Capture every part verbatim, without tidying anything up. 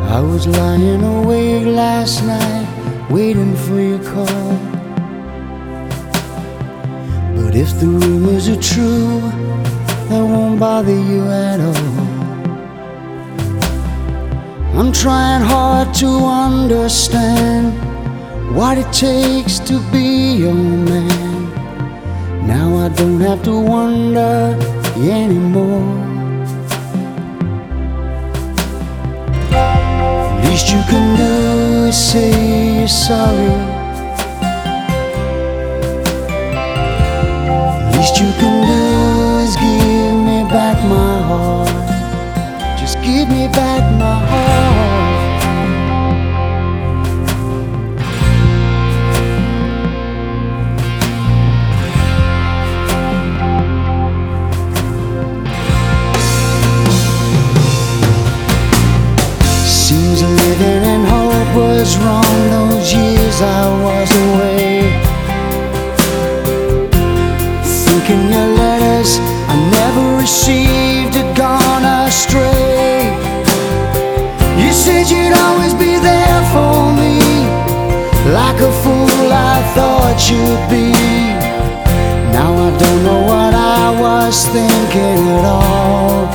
I was lying awake last night, waiting for your call. But if the rumors are true, that won't bother you at all. I'm trying hard to understand what it takes to be your man. Now I don't have to wonder anymore. Least you can do is say you're sorry. Least you can do is give me back my heart. Just give me back my heart. Seems living in hope was wrong those years I was away. Thinking your letters I never received had gone astray. You said you'd always be there for me, like a fool I thought you'd be. Now I don't know what I was thinking at all.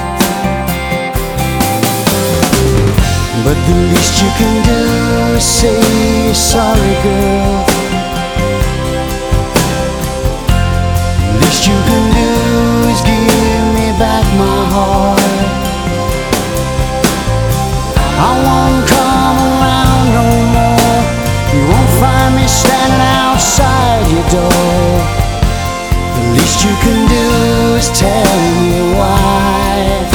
But the least you can do is say you're sorry, girl. The least you can do is give me back my heart. I won't come around no more. You won't find me standing outside your door. The least you can do is tell me why.